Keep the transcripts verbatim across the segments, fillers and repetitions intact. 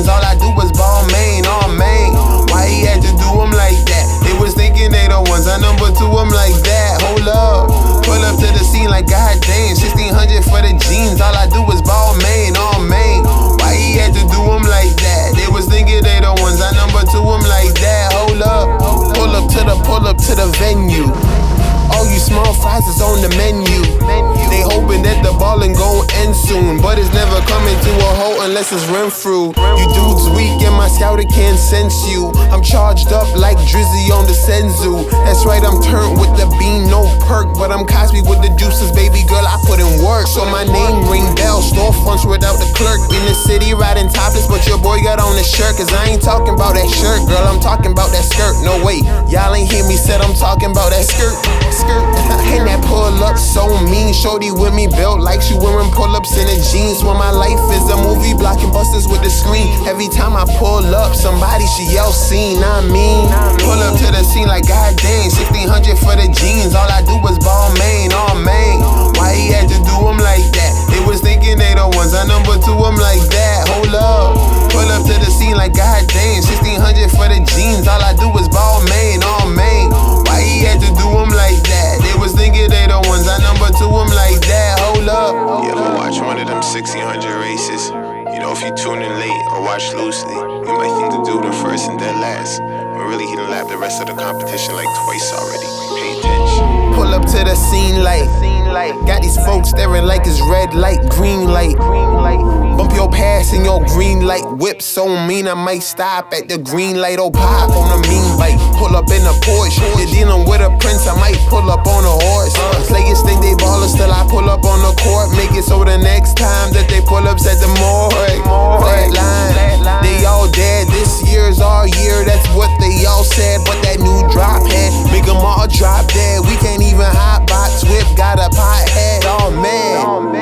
jeans. All I do is ball main, all main. Why he had to do them like that? They was thinking they the ones, I number two them like that. Hold up, pull up to the scene like god damn, sixteen hundred for the jeans. All I do is ball main, all main. Why he had to do them like that? They was thinking they the ones, I number two them like that. Hold up, pull up to the, pull up to the venue. All you small fries is on the menu. They hoping that the ballin' gon' end soon, but it's never coming to a halt unless it's Renfrew. You dudes weak and my scouter can't sense you. I'm charged up like Drizzy on the Senzu. That's right, I'm turned with the bean, no perk, but I'm Cosby with the juices, baby girl, I put in work. So my name ring bells, storefronts without the clerk. In the city riding topless, but your boy got on the shirt. Cause I ain't talking about that shirt, girl, I'm talking about that skirt. No wait, y'all ain't hear me, said I'm talking about that skirt. Skirt, and that pull up so mean. Shorty with me built like she wearing pull-ups in the jeans. When my life is a movie, blocking busters with the screen. Every time I pull up, somebody she yell scene, I mean. Pull up to the scene like god dang, sixteen hundred for the jeans. All I do is ball main, all main. Why he had to do them like that? They was thinking they the ones, I number two them like that. Hold up, pull up to the scene like god dang, sixteen hundred for the jeans. All I do is ball main, all main. Why he had to do them like that? They was thinking they the ones, I number two them like that. Hold up. You ever watch one of them sixteen hundred races? You know, if you tune in late or watch loosely, you might think the dude in first and dead last, but really he done lapped the rest of the competition like twice already. Pay attention. Pull up to the scene like, got these folks staring like it's red light, green light. Bump your pass in your green light. Whip so mean I might stop at the green light. Oh, pop on a mean bike. Pull up in a Porsche. You're dealing with a prince, I might pull up on a horse. Players think they ballers till I pull up on the court. Make it so the next time that they pull ups at the morgue. Flat line, they all dead. This year's our year, that's what they all said. But that new drop head, make them all drop dead. We can't even hot box whip, got a pot head. Oh man.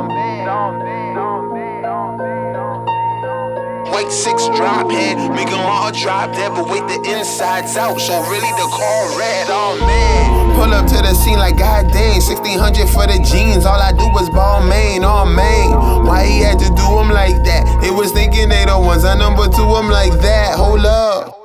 White six drop head, make them all drop dead, but wait the insides out, so really the car red. Oh man. Pull up to the scene like god dang, sixteen hundred for the jeans. All I do is ball main, all main. Why he had to do them like that? They was thinking they the ones, I number two them like that. Hold up.